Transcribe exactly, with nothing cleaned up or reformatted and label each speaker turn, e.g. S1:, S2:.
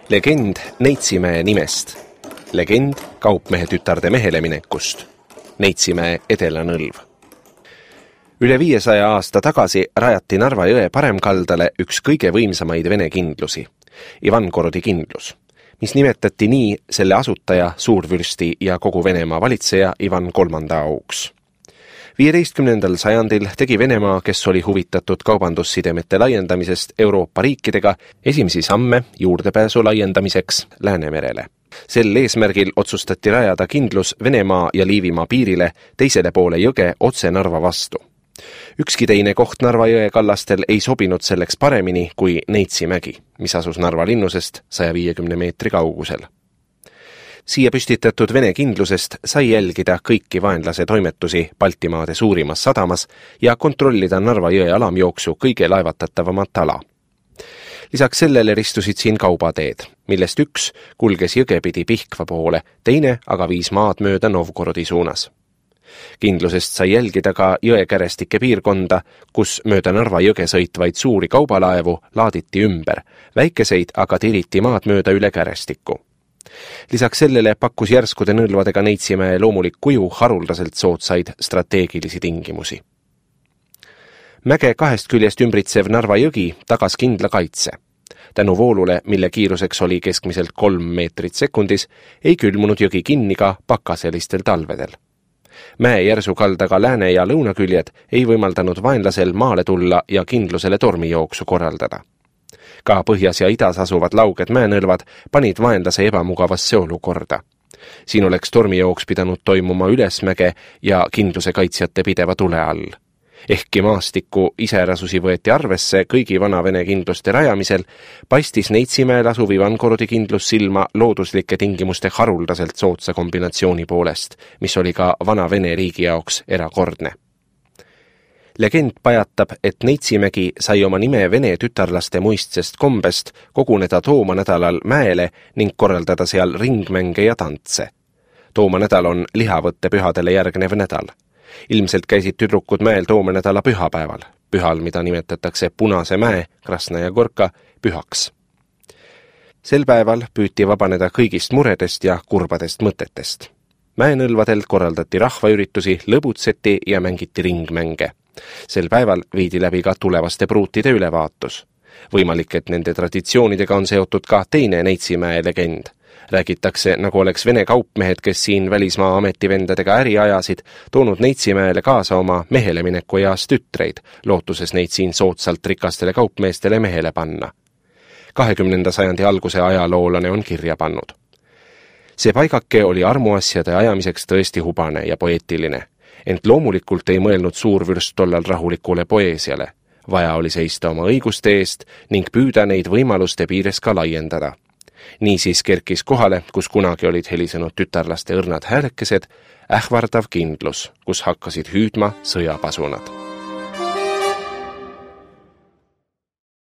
S1: Legend Neitsimäe nimest. Legend kaupmehe tütarde mehele minekust. Neitsimäe Edela-Nõlv. Üle viiesaja aasta tagasi rajati Narva jõe paremkaldale üks kõige võimsamaid vene kindlusi, Ivangorodi kindlus, mis nimetati nii selle asutaja, suurvürsti ja kogu Venemaa valitseja Ivan kolmanda auks. viieteistkümnendal sajandil tegi Venemaa, kes oli huvitatud kaubandussidemete laiendamisest Euroopa riikidega, esimesi samme juurdepääsu laiendamiseks Läänemerele. Sel eesmärgil otsustati rajada kindlus Venemaa ja Liivimaa piirile teisele poole jõge otse Narva vastu. Ükski teine koht Narva jõe kallastel ei sobinud selleks paremini kui Neitsimägi, mis asus Narva linnusest saja viiekümne meetri kaugusel. Siia püstitatud Vene kindlusest sai jälgida kõiki vaenlase toimetusi Baltimaade suurimas sadamas ja kontrollida Narva jõe alamjooksu kõige laevatatavamat ala. Lisaks sellele ristusid siin kaubateed, millest üks kulges jõgepidi Pihkva poole, teine aga viis maad mööda Novgorodi suunas. Kindlusest sai jälgida ka jõekärestikke piirkonda, kus mööda Narva jõge sõitvaid suuri kaubalaevu laaditi ümber, väikeseid aga tiriti maad mööda üle kärestikku. Lisaks sellele pakkus järskude nõlvadega Neitsimäe loomulik kuju haruldaselt soodsaid strateegilisi tingimusi. Mäge kahest küljest ümbritsev Narva jõgi tagas kindla kaitse. Tänu voolule, mille kiiruseks oli keskmiselt kolm meetrit sekundis, ei külmunud jõgi kinni ka pakaselistel talvedel. Mäe järsu kaldaga lääne- ja lõunaküljed ei võimaldanud vaenlasel maale tulla ja kindlusele tormijooksu korraldada. Ka põhjas ja idas asuvad lauged mäenõlvad panid vaenlase ebamugavasse olukorda. Siin oleks tormijooks pidanud toimuma ülesmäge ja kindluse kaitsjate pideva tule all. Ehkki maastiku iseärasusi võeti arvesse kõigi vana Vene kindluste rajamisel, paistis Neitsimäel asuv Ivangorodi kindlus silma looduslike tingimuste haruldaselt soodsa kombinatsiooni poolest, mis oli ka vana Vene riigi jaoks erakordne. Legend pajatab, et Neitsimägi sai oma nime Vene tütarlaste muistsest kombest koguneda Tooma nädalal mäele ning korraldada seal ringmänge ja tantse. Tooma nädal on lihavõtte pühadele järgnev nädal. Ilmselt käisid tüdrukud mäel Tooma nädala pühapäeval, pühal, mida nimetatakse Punase mäe, Krasnaja Gorka, pühaks. Sel päeval püüti vabaneda kõigist muredest ja kurbadest mõtetest. Mäenõlvadel korraldati rahvaüritusi, lõbutseti ja mängiti ringmänge. Sel päeval viidi läbi ka tulevaste pruutide ülevaatus. Võimalik, et nende traditsioonidega on seotud ka teine Neitsimäe legend. Räägitakse, nagu oleks Vene kaupmehed, kes siin välismaa ametivendadega äri ajasid, toonud Neitsimäele kaasa oma mehele mineku eas tütreid, lootuses neid siin soodsalt rikastele kaupmeestele mehele panna. kahekümnenda sajandi alguse ajaloolane on kirja pannud. See paigake oli armuasjade ajamiseks tõesti hubane ja poeetiline, ent loomulikult ei mõelnud suurvürst tollal rahulikule poeesiale. Vaja oli seista oma õiguste eest ning püüda neid võimaluste piires ka laiendada. Niisiis kerkis kohale, kus kunagi olid helisenud tütarlaste õrnad häälekesed, ähvardav kindlus, kus hakkasid hüüdma sõjapasunad.